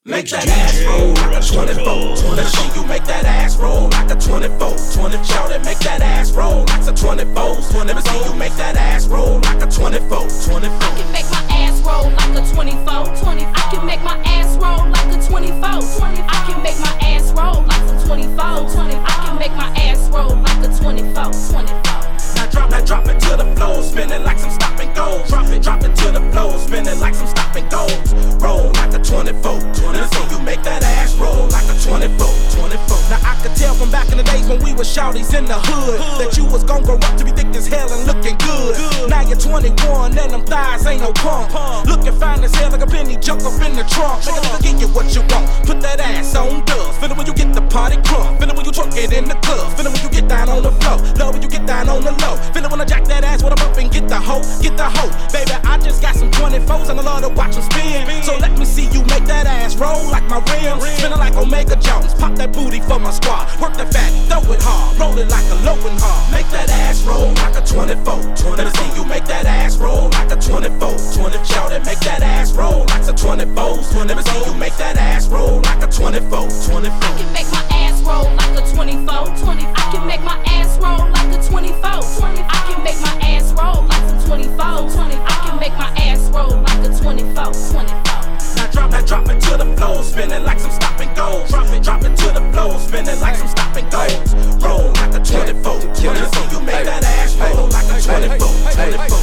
Make that ass roll like a 24. Let me see you make that ass roll like a 24. 20 shout it, make that ass roll like a 24. Let me see you make that ass roll like a 24. 24. I can make my ass roll like a 24. 20. I can make my ass roll like a 24. 20. I can make my ass roll like a 24. 20. I can make my ass roll like a 24. 24. Now drop it to the floor, spinning like some stop and go. Drop it to the floor, spinning like some stop and go. Roll like a 24. Let me see you make that ass roll like a 24. 24. Now I could tell from back in the days when we were shawties in the hood that you was gon' grow up to be thick as hell and looking good. Now you're 21 and them thighs ain't no pump. Looking fine as hell like a penny junk up in the trunk. Nigga, get you what you want. Put that ass on dubs. Feel it when you get the party crunk. Feel it when you twerk it in the club. Feel it when you get down on the floor. Love when you get down on the low. Feel it when I jack that ass when I'm up and get the hoe. Baby, I just got some 24s and I love to watch them spin. So let me see you make that ass roll like my rims. Spinning like Omega Jones. Pop that booty for my squad. Work the fat, throw it hard. Roll it like a low and hard. Make that ass roll like a 24. Let me see you make that ass roll like a 24. 20 shout it, make that ass roll like a 24. Let me see you make that ass roll like a 24. 24. I can make my ass roll like a 24. 20. I can make my ass roll like a 24. 20. I can make my ass roll like a 24. 20. I can make my ass roll like a 24. 24. Now drop it to the floor, spinning like some stop and go. Drop it to the floor, spinning like some stop and go. Roll like a 24. Let me see you make that ass roll like a 24. 24.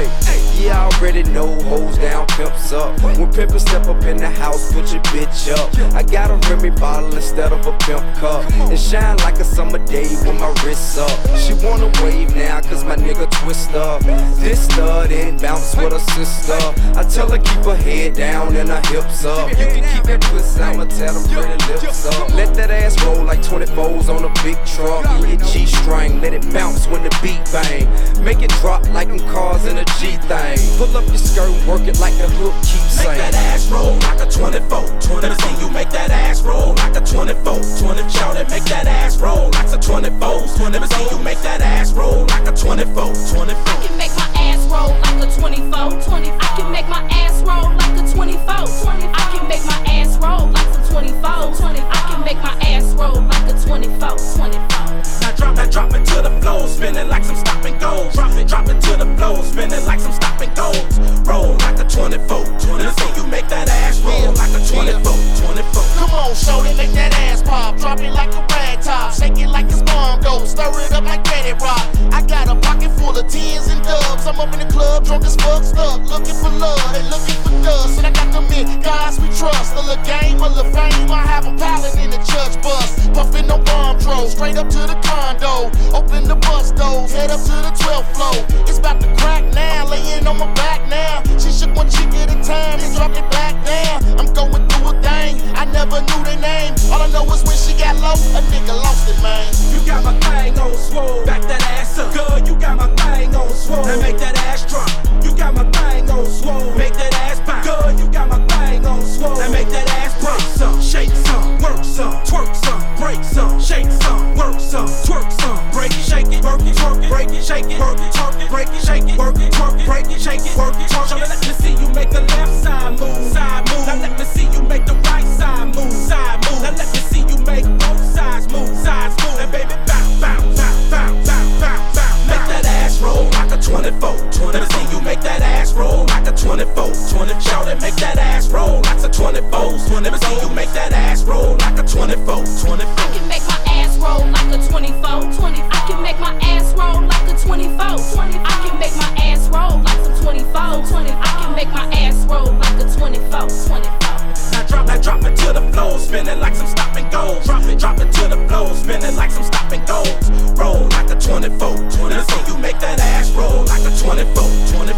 Yeah, I already know hoes down, pimps up. When pimpin' step up in the house, put your bitch up. I got a Remy bottle instead of a pimp cup. And shine like a summer day with my wrists up. She wanna wave now, cause my nigga twist up. This stud and bounce with her sister. I tell her keep her head down and her hips up. You can keep that twist, I'ma tell them pretty lips up. Let that ass roll like 24s on a big truck. Get G-string, let it bounce when the beat bang. Make it drop like them cars in a G-thing. Pull up your skirt, work it like the hook keeps saying. Make that ass roll like a 24. Let me see you make that ass roll like a 24. 20 shout it, make that ass roll like a 24. Let me see you make that ass roll like a 24. 24. I can make my ass roll like a 24. 20. I can make my ass roll like a 24. 20. I can make my ass roll like a 24. 20. I can make my ass roll like a 24. 24. Now drop it to the floor, spinning like some stop and go. Drop it to the floor, spinning like some stop and go. Roll like a 24. Let me see you make that ass roll like a 24. 24. Come on, shorty, make that ass pop. Drop it like a rag top. Shake it like it's bongo. Stir it up like Credit Rock. I got a pocket full of tens and dubs. I'm up in the club, drunk as fuck, stuck. Looking for love and looking for dust. And I got them in guys we trust. A little game, a little fame. I have a pallet in the church bus. Puffin' no bomb throw. Straight up to the condo. Open the bus doors. Head up to the 12th floor. It's about to crack now. Laying on my back now. She shook one chick at a time and dropped it back down. I'm going through a thing. I never knew their name. All I know is when she got low, a nigga lost it, man. You got my thing on swole. Back that ass up. Girl, you got my thing on swole. Now make that ass drop. You got my thing on swole. Make that ass bounce. Girl, you got my thing on swole. Now make that ass break some, shake some, work some, twerk some, break some, shake some, work some, twerk some, break it, shake it, work it, twerk it, break it, shake it, work it, twerk it, break it, shake it, work it, twerk it, break it, shake it, work it, twerk it. Now let me see you make the left side move, side move. Now let me see you make the right side move, side move. Now let me see you make both sides move, sides move. And baby, bounce, bounce, bounce, bounce, bounce, bounce, bounce. Make that ass roll like a 24. Let me see you make that ass roll like a 24. 20 shout it, make that ass roll like a 24. Let me see you make that ass roll like a 24. 24. I can make my ass roll like a 24. 20. I can make my ass roll like a 24. 20. I can make my ass roll like a 24. 20. I can make my ass roll like a 24. 24. Now drop it to the floor, spinning like some stop and go. Drop it to the floor, spinning like some stop and go. Roll like a 24. Let me see you make that ass roll like a 24. 24.